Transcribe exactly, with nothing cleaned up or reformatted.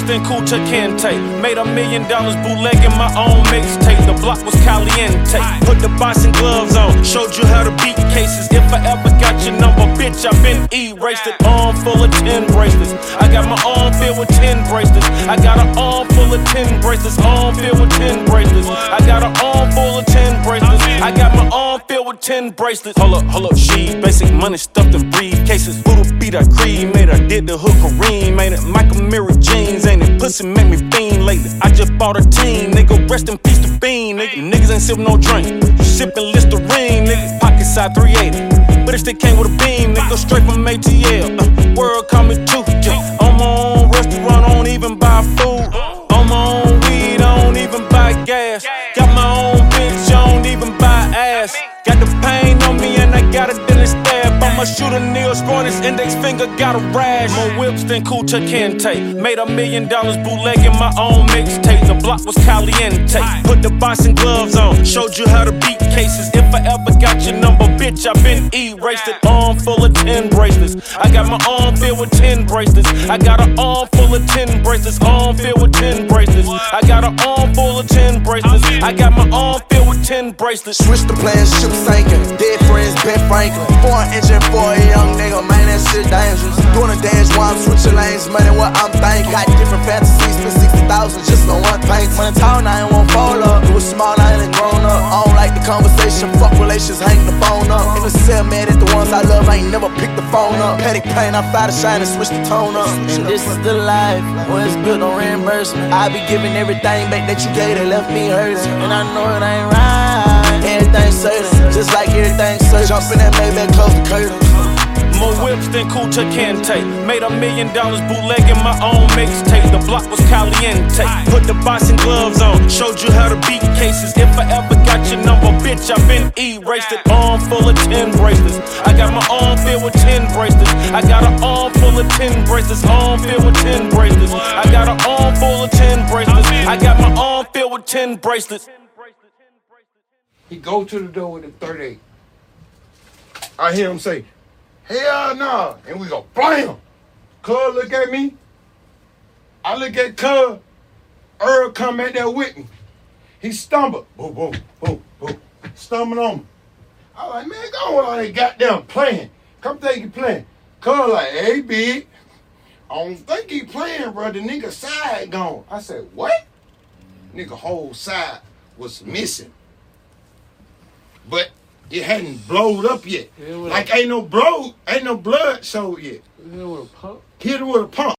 then Kuta Kente. Made a million dollars bootlegging my own mixtape. The block was caliente. Put the boxing gloves on, showed you how to beat cases. If I ever got your number, bitch, I been erased it. Arm full of ten bracelets. I got my arm filled with ten bracelets. I got an arm full of ten bracelets. Arm filled with ten bracelets. I got an arm full of ten bracelets. I got my arm filled with ten bracelets. Hold up, hold up, she basic money stuffed in briefcases. Voodoo beat I cream, made her did the hook Kareem, made it Michael Mirror jeans, ain't it? Pussy make me fiend lately. I just bought a team, nigga. Rest in peace to Bean, nigga. Niggas ain't sippin' no drink, you sippin' Listerine, nigga. Pocket side three eighty, but it still came with a beam, nigga. Straight from A T L, uh, world call me too. Yeah. On my own restaurant, I don't even buy food. On my own weed, I don't even buy gas. Got my own bitch, I don't even buy ass. Got the pain on me and I got a dentist stab. I'ma shoot a Neil Sporn, his index finger got a rash. More whips than Kuta Kente. Made a million dollars bootlegging my own mixtape. The block was caliente. Put the boxing gloves on, showed you how to beat cases. If I ever got your number, bitch, I been erased it. Arm full of ten bracelets. I got my arm filled with ten bracelets. I got an arm full of ten bracelets. Arm filled with ten bracelets. I got an arm full of ten bracelets. I got my arm filled with ten bracelets. Switch the plans, ship sinking. Dead friends, Ben Franklin. Four engine for a young nigga, man, that shit dangerous. Doing a dance while I'm switching lanes, money what I'm thinking. Got different fantasies, spent sixty thousand just on one paint. Money tall, now I ain't won't fall up. It was small, I ain't grown up. I don't like the conversation, fuck relations, hang the phone up. In the cell, mad at the ones I love, I ain't never picked the phone up. Panic pain, I fly to shine and switch the tone up. And this is the life, when it's built on reimbursement. I be giving everything back that you gave that left me hurting. And I know it ain't right, everything's certain. Just like everything's certain. Jump in that Maybach, close the curtains. More whips than Kuta Kente. Made a million dollars bootlegging my own mixtape. The block was caliente. Put the boxing gloves on, showed you how to beat cases. If I ever got your number, bitch, I been erased it. Arm full of ten bracelets. I got my arm filled with ten bracelets. I got an arm full of ten bracelets. Arm filled with ten bracelets. I got an arm full of ten bracelets. I got my arm filled with ten bracelets. He go to the door with a thirty-eight. I hear him say, hell no, and we go blam. Cuz look at me. I look at Cuz. Earl come at there with me. He stumbled. Boom, boom, boom, boom. Stumbling on me. I was like, man, go on all that goddamn playing. Come think you playing. Cuz like, hey, big. I don't think he playing, bro. The nigga side gone. I said, what? Nigga whole side was missing. But it hadn't blowed up yet. Like ain't no blow, ain't no blood showed yet. Hit it with a pump. Hit it with a pump.